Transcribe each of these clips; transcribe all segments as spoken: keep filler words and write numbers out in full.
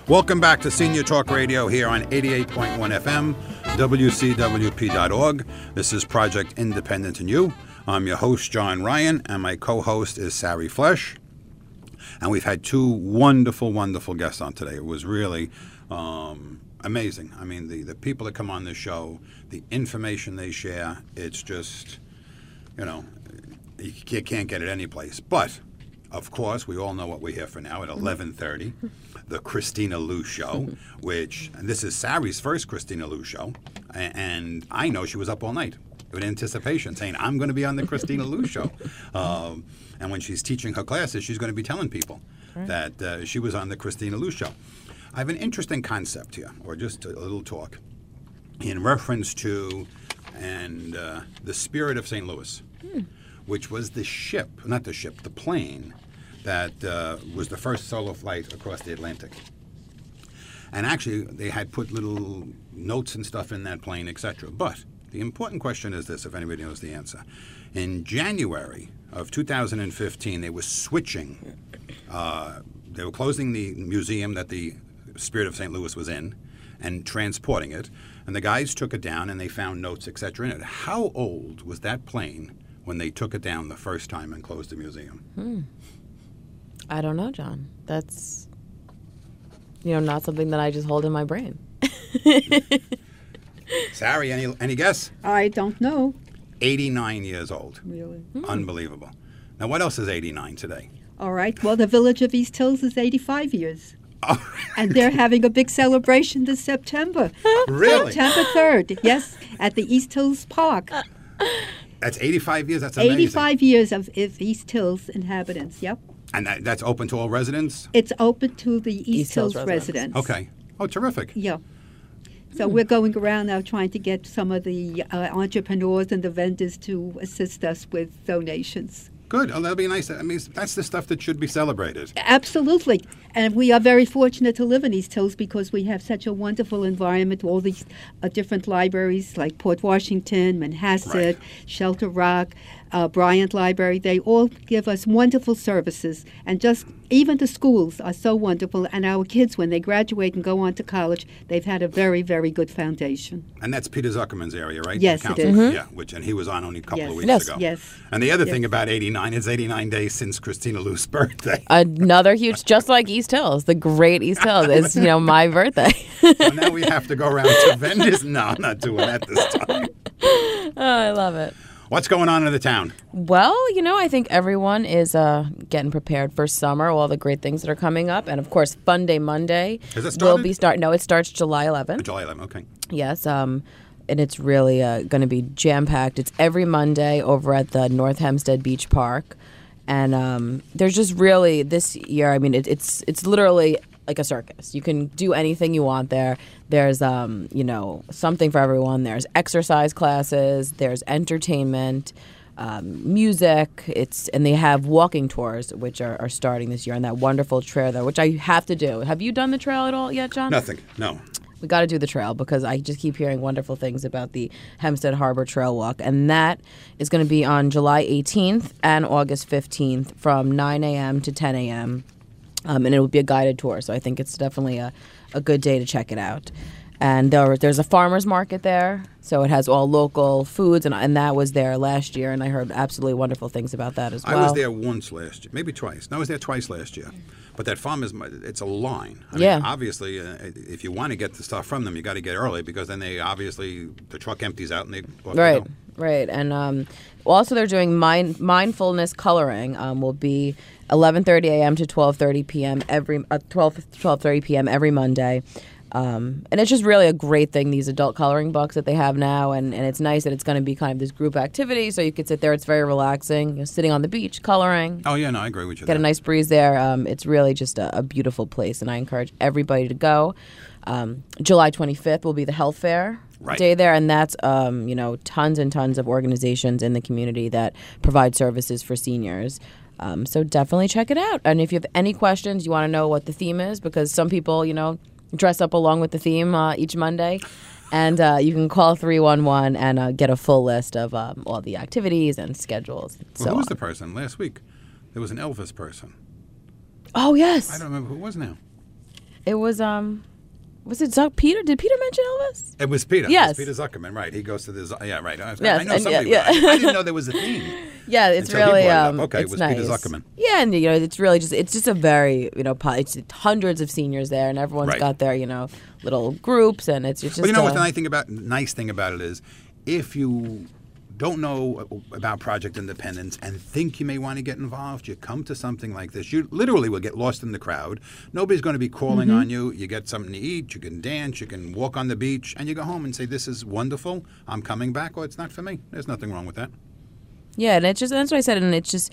Welcome back to Senior Talk Radio here on eighty-eight point one F M, W C W P dot org. This is Project Independent and You. I'm your host, John Ryan, and my co-host is Sari Flesh. And we've had two wonderful, wonderful guests on today. It was really um, amazing. I mean, the, the people that come on this show, the information they share, it's just, you know, you can't get it any place. But, of course, we all know what we're here for now at eleven thirty. The Christina Lou Show, which, and this is Sari's first Christina Lou Show, and I know she was up all night in anticipation, saying, I'm going to be on the Christina Lou Show. Um, and when she's teaching her classes, she's going to be telling people right. that uh, she was on the Christina Lou Show. I have an interesting concept here, or just a little talk, in reference to and uh, the Spirit of Saint Louis, hmm. which was the ship, not the ship, the plane, that uh, was the first solo flight across the Atlantic. And actually, they had put little notes and stuff in that plane, et cetera. But the important question is this, if anybody knows the answer. In January of two thousand fifteen, they were switching. Uh, they were closing the museum that the Spirit of Saint Louis was in and transporting it. And the guys took it down, and they found notes, et cetera, in it. How old was that plane when they took it down the first time and closed the museum? Hmm. I don't know, John. That's, you know, not something that I just hold in my brain. Sari, any any guess? I don't know. eighty-nine years old. Really? Hmm. Unbelievable. Now, what else is eighty-nine today? All right. Well, the village of East Hills is eighty-five years. Oh. And they're having a big celebration this September. Really? September third, yes, at the East Hills Park. That's eighty-five years? That's amazing. eighty-five years of, of East Hills inhabitants, yep. And that, that's open to all residents? It's open to the East, East Hills Hills, residents. residents. Okay. Oh, terrific. Yeah. So we're going around now trying to get some of the uh, entrepreneurs and the vendors to assist us with donations. Good. Oh, that'll be nice. I mean, that's the stuff that should be celebrated. Absolutely. And we are very fortunate to live in East Hills because we have such a wonderful environment. All these uh, different libraries like Port Washington, Manhasset, Right. Shelter Rock, uh, Bryant Library. They all give us wonderful services. And just even the schools are so wonderful. And our kids, when they graduate and go on to college, they've had a very, very good foundation. And that's Peter Zuckerman's area, right? Yes, The it council? is. Yeah, which, and he was on only a couple Yes. of weeks Yes. ago. Yes. And the other Yes. thing about eighty-nine, it's eighty-nine days since Christina Lou's birthday. Another huge, just like East Hills, the great East Hills is, you know, my birthday. So now we have to go around to vendors. No, I'm not doing that this time. Oh, I love it. What's going on in the town? Well, you know, I think everyone is uh, getting prepared for summer, all the great things that are coming up. And, of course, Fun Day Monday Has it will started? be start. No, it starts July eleventh. July eleventh, okay. Yes, um, and it's really uh, going to be jam-packed. It's every Monday over at the North Hempstead Beach Park. And um, there's just really, this year, I mean, it, it's it's literally like a circus. You can do anything you want there. There's, um, you know, something for everyone. There's exercise classes. There's entertainment, um, music. It's and they have walking tours, which are, are starting this year, on that wonderful trail there, which I have to do. Have you done the trail at all yet, John? Nothing, no. We got to do the trail because I just keep hearing wonderful things about the Hempstead Harbor Trail Walk. And that is going to be on July eighteenth and August fifteenth from nine a.m. to ten a.m. Um, and it will be a guided tour. So I think it's definitely a, a good day to check it out. And there, there's a farmer's market there. So it has all local foods. And, and that was there last year. And I heard absolutely wonderful things about that as well. I was there once last year, maybe twice. No, I was there twice last year. But that farmer's, it's a line. I Yeah. mean, obviously, uh, if you want to get the stuff from them, you got to get early because then they obviously, the truck empties out and they off they Right, go. right. And um, also they're doing mind, mindfulness coloring um, will be eleven thirty a.m. to twelve thirty p.m. every uh, twelve, twelve thirty p.m. every Monday. Um, and it's just really a great thing, these adult coloring books that they have now. And, and it's nice that it's going to be kind of this group activity. So you could sit there. It's very relaxing. You're sitting on the beach coloring. Oh, yeah, no, I agree with you. Get there. a nice breeze there. Um, it's really just a, a beautiful place. And I encourage everybody to go. Um, July twenty-fifth will be the health fair Right. day there. And that's, um, you know, tons and tons of organizations in the community that provide services for seniors. Um, so definitely check it out. And if you have any questions, you want to know what the theme is, because some people, you know, dress up along with the theme uh, each Monday. And uh, you can call three one one and uh, get a full list of um, all the activities and schedules. And Well, so who was on. the person last week? There was an Elvis person. Oh, yes. I don't remember who it was now. It was um, was it Zuck Peter? Did Peter mention Elvis? It was Peter. Yes. It was Peter Zuckerman, right? He goes to the Z- yeah, right. I, Yes, I know and somebody. yeah, yeah. I, I didn't know there was a theme. Yeah, it's Until he really brought it up. um, Okay, it it's was nice. Peter Zuckerman. Yeah, and you know, it's really just it's just a very you know, po- it's hundreds of seniors there, and everyone's Right. got their you know little groups, and it's, it's just. Well, you know uh, what the nice thing about nice thing about it is, if you don't know about Project Independence and think you may want to get involved, you come to something like this. You literally will get lost in the crowd. Nobody's going to be calling Mm-hmm. on you. You get something to eat. You can dance. You can walk on the beach, and you go home and say, "This is wonderful. I'm coming back," or "It's not for me." There's nothing wrong with that. Yeah, and it's just that's what I said, and it's just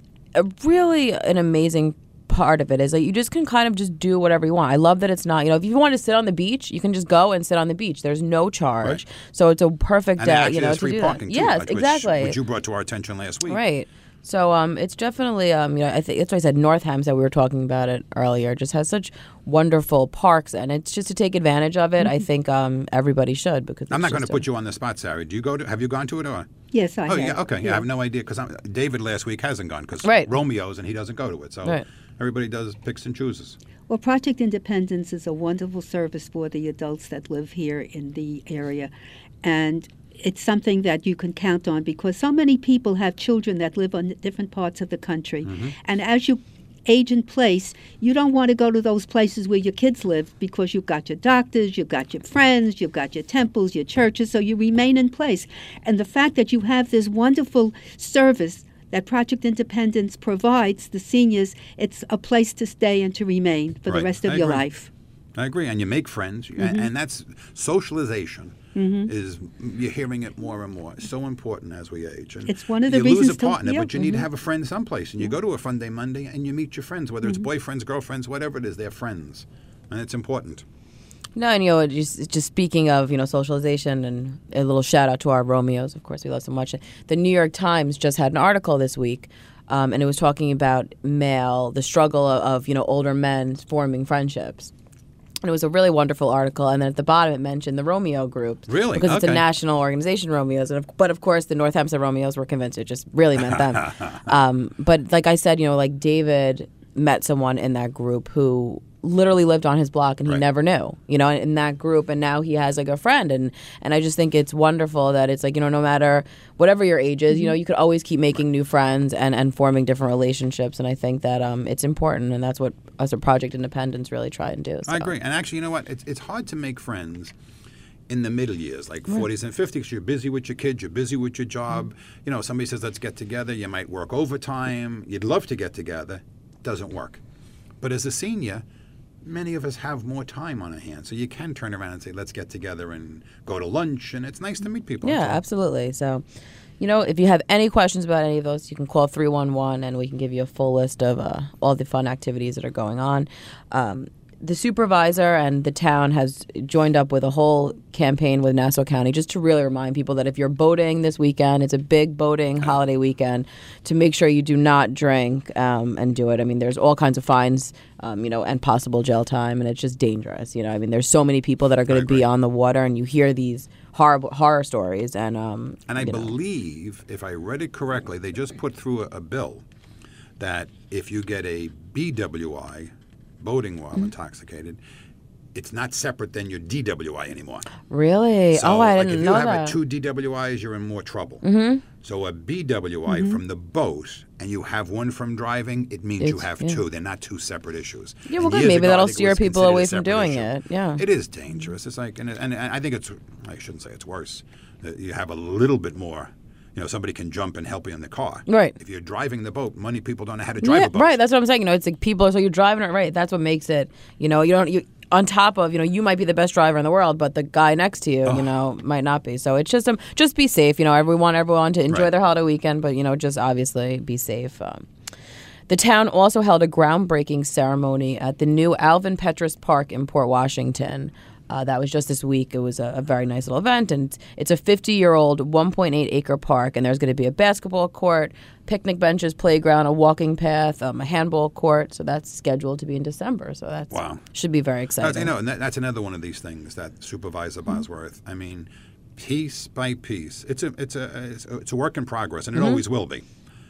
a really an amazing part of it is that you just can kind of just do whatever you want. I love that it's not, you know, if you want to sit on the beach, you can just go and sit on the beach. There's no charge, Right. so it's a perfect, And uh, actually, you know, there's to free do parking that. too, Yes, like, which- exactly. Which you brought to our attention last week. Right. So um, it's definitely um, you know, I think that's why I said North Hempstead. We were talking about it earlier. Just has such wonderful parks, and it's just to take advantage of it. I think um, everybody should because I'm it's not going to just put you on the spot, Sari. Do you go to? Have you gone to it or? Yes, I Oh have. yeah, okay. Yeah, I have no idea because David last week hasn't gone because Right. Romeo's and he doesn't go to it. So Right. everybody does picks and chooses. Well, Project Independence is a wonderful service for the adults that live here in the area. And it's something that you can count on because so many people have children that live on different parts of the country. Mm-hmm. And as you age in place, you don't want to go to those places where your kids live because you've got your doctors, you've got your friends, you've got your temples, your churches, so you remain in place. And the fact that you have this wonderful service that Project Independence provides the seniors, it's a place to stay and to remain for Right. the rest of I your agree. life. I agree, and you make friends, Mm-hmm. and, and that's socialization. Is you're hearing it more and more. It's so important as we age. And It's one of the you reasons lose a to- partner, yeah, but you need to mhm. have a friend someplace, and you go to a Fun Day Monday, and you meet your friends, whether Mm-hmm. it's boyfriends, girlfriends, whatever it is, they're friends, and it's important. No, and you know, just, just speaking of you know socialization, and a little shout out to our Romeos. Of course, we love so much. The New York Times just had an article this week, um, and it was talking about male, the struggle of, of you know older men forming friendships. And it was a really wonderful article. And then at the bottom, it mentioned the Romeo group. Really? Because it's a Okay. national organization, Romeos. And of, but of course, the North Hempstead Romeos were convinced it just really meant them. um, but like I said, you know, like David met someone in that group who literally lived on his block and he Right. never knew, you know, in that group. And now he has like a friend. And, and I just think it's wonderful that it's like, you know, no matter whatever your age is, you know, you could always keep making new friends and, and forming different relationships. And I think that um, it's important. And that's what us at Project Independence really try and do. So. I agree, and actually, you know what? It's it's hard to make friends in the middle years, like forties and fifties. You're busy with your kids, you're busy with your job. You know, somebody says, let's get together. You might work overtime. You'd love to get together. Doesn't work. But as a senior, many of us have more time on our hands. So you can turn around and say, let's get together and go to lunch. And it's nice to meet people. Yeah, That's all. absolutely. So, you know, if you have any questions about any of those, you can call three one one and we can give you a full list of uh, all the fun activities that are going on. Um, the supervisor and the town has joined up with a whole campaign with Nassau County just to really remind people that if you're boating this weekend, it's a big boating holiday weekend, to make sure you do not drink um, and do it. I mean, there's all kinds of fines, um, you know, and possible jail time, and it's just dangerous. You know, I mean, there's so many people that are going I to be agree. on the water, and you hear these horrible horror stories. And um, And I you know. believe, if I read it correctly, they just put through a, a bill that if you get a B W I, boating while Mm-hmm. intoxicated, it's not separate than your D W I anymore. Really? So, oh, I like didn't if you know have that. a two D W Is, you're in more trouble. Mm-hmm. So a B W I Mm-hmm. from the boat, and you have one from driving, it means you It's- have yeah. two. They're not two separate issues. Yeah, And well, good. years Maybe ago, I that'll think it steer was people considered a away from separate doing issue. it, yeah. It is dangerous. It's like, and, and I think it's, I shouldn't say it's worse. that You have a little bit more. You know, somebody can jump and help you in the car. Right. If you're driving the boat, many people don't know how to drive Yeah, a boat. right. That's what I'm saying. You know, it's like people. So you're driving it right. That's what makes it. You know, you don't. You on top of you know, you might be the best driver in the world, but the guy next to you, you know, might not be. So it's just um, just be safe. You know, we want everyone to enjoy Right. their holiday weekend, but you know, just obviously be safe. Um, the town also held a groundbreaking ceremony at the new Alvin Petrus Park in Port Washington. Uh, that was just this week. It was a, a very nice little event, and it's, it's a fifty-year-old, one point eight acre park, and there's going to be a basketball court, picnic benches, playground, a walking path, um, a handball court. So that's scheduled to be in December. So that's Wow. should be very That's, exciting. you know, and that, that's another one of these things that Supervisor Mm-hmm. Bosworth. I mean, piece by piece, it's a it's a it's a, it's a work in progress, and Mm-hmm. it always will be.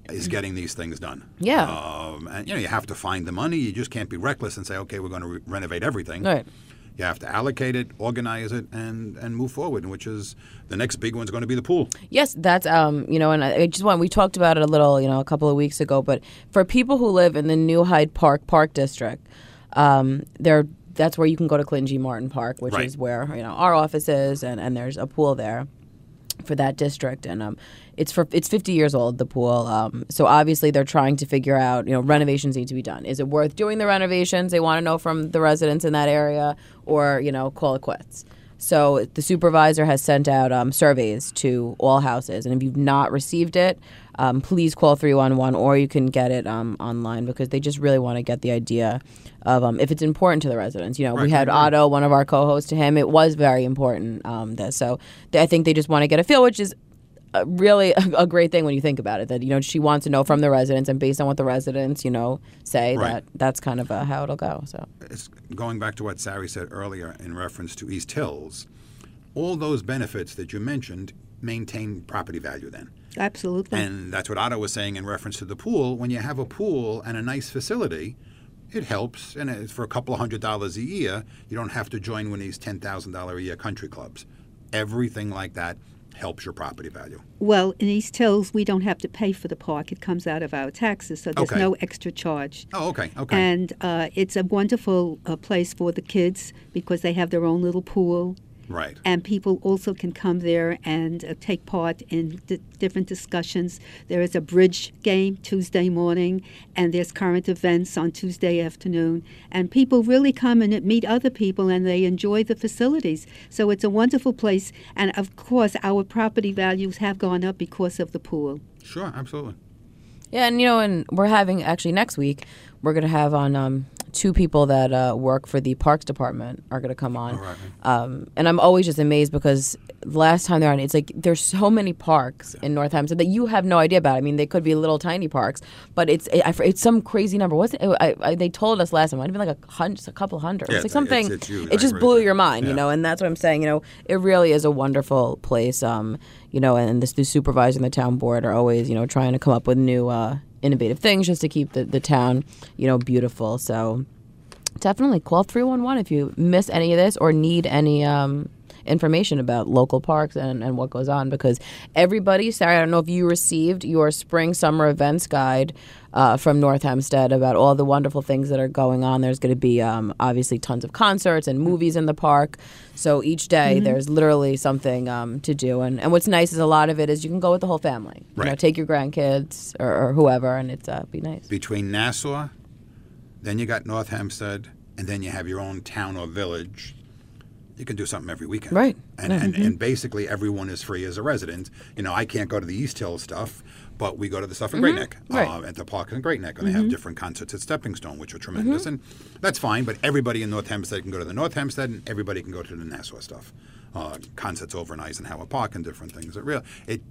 is getting these things done. Yeah. Um, and, you know, you have to find the money. You just can't be reckless and say, okay, we're going to re- renovate everything. Right. You have to allocate it, organize it, and, and move forward, which is the next big one's going to be the pool. Yes, that's, um, you know, and I just want, we talked about it a little, you know, a couple of weeks ago, but for people who live in the New Hyde Park Park District, um, they're, that's where you can go to Clinton G. Martin Park, which Right. is where, you know, our office is, and, and there's a pool there for that district, and um, it's for it's fifty years old, the pool. Um, so obviously they're trying to figure out, you know, renovations need to be done. Is it worth doing the renovations? They want to know from the residents in that area, or, you know, call it quits. So the supervisor has sent out um, surveys to all houses, and if you've not received it, um, please call three one one, or you can get it um, online, because they just really want to get the idea of um, if it's important to the residents. You know, Right, we had right, right. Otto, one of our co-hosts, to him. It was very important. Um, this, so they, I think they just want to get a feel, which is uh, really a, a great thing when you think about it. That, you know, she wants to know from the residents, and based on what the residents, you know, say, Right. that that's kind of uh, how it'll go. So It's going back to what Sari said earlier in reference to East Hills. All those benefits that you mentioned maintain property value then. Absolutely. And that's what Otto was saying in reference to the pool. When you have a pool and a nice facility, it helps. And it's for a couple of hundred dollars a year, you don't have to join one of these ten thousand dollars a year country clubs. Everything like that helps your property value. Well, in East Hills, we don't have to pay for the park. It comes out of our taxes, so there's Okay. no extra charge. Oh, okay, okay. And uh, it's a wonderful uh, place for the kids because they have their own little pool. Right. And people also can come there and uh, take part in d- different discussions. There is a bridge game Tuesday morning, and there's current events on Tuesday afternoon. And people really come and meet other people, and they enjoy the facilities. So it's a wonderful place. And, of course, our property values have gone up because of the pool. Sure, absolutely. yeah, and you know, and we're having actually next week we're going to have on um, two people that uh, work for the Parks Department are going to come on. All right. Um, and I'm always just amazed because last time they're on, it's like there's so many parks in North Hampstead that you have no idea about. I mean, they could be little tiny parks, but it's it, it's some crazy number. Wasn't it? I, I, they told us last time, it might have been like a, hundred, a couple hundred. Yeah, it's like it's- something, it's- it's huge. it just I agree blew with you. your mind, Yeah. you know, and that's what I'm saying. You know, it really is a wonderful place, um, you know, and this, the supervisor and the town board are always, you know, trying to come up with new uh, innovative things just to keep the, the town, you know, beautiful. So definitely call three one one if you miss any of this or need any um, information about local parks and, and what goes on, because everybody, Sarah, I don't know if you received your spring summer events guide uh, from North Hempstead about all the wonderful things that are going on. There's going to be um, obviously tons of concerts and movies in the park. So each day Mm-hmm. there's literally something um, to do. And, and what's nice is a lot of it is you can go with the whole family. You know, Right. take your grandkids or, or whoever, and it's uh, be nice. Between Nassau, then you got North Hempstead, and then you have your own town or village. You can do something every weekend. Right. And, and, and basically everyone is free as a resident. You know, I can't go to the East Hill stuff, but we go to the stuff in Great Neck, Right. uh, at the park in Great Neck, and they have different concerts at Stepping Stone, which are tremendous. And that's fine, but everybody in North Hempstead can go to the North Hempstead, and everybody can go to the Nassau stuff. Uh, concerts over in Eisenhower Park and different things. It real, it,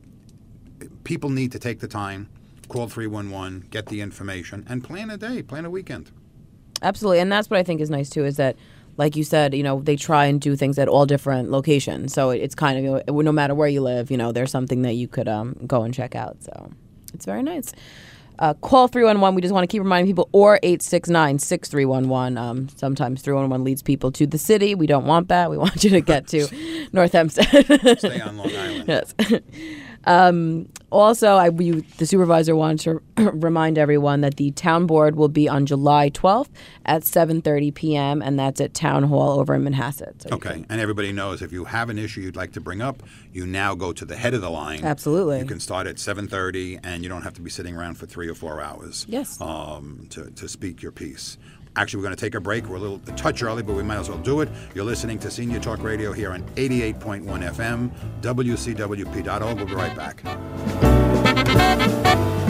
it people need to take the time, call three one one, get the information, and plan a day, plan a weekend. Absolutely, and that's what I think is nice too, is that, like you said, you know, they try and do things at all different locations. So it- it's kind of, you know, no matter where you live, you know, there's something that you could um, go and check out. So it's very nice. Uh, call three one one. We just want to keep reminding people, or eight six nine, six three one one. Um, sometimes three one one leads people to the city. We don't want that. We want you to get to North Hempstead. Stay on Long Island. Yes. Um, also, I, we, the supervisor wants to remind everyone that the town board will be on July twelfth at seven thirty p.m., and that's at Town Hall over in Manhasset. So you Okay, can- and everybody knows if you have an issue you'd like to bring up, you now go to the head of the line. Absolutely. You can start at seven thirty, and you don't have to be sitting around for three or four hours. Yes. Um, to, to speak your piece. Actually, we're going to take a break. We're a little a touch early, but we might as well do it. You're listening to Senior Talk Radio here on eighty-eight point one F M, W C W P dot org. We'll be right back.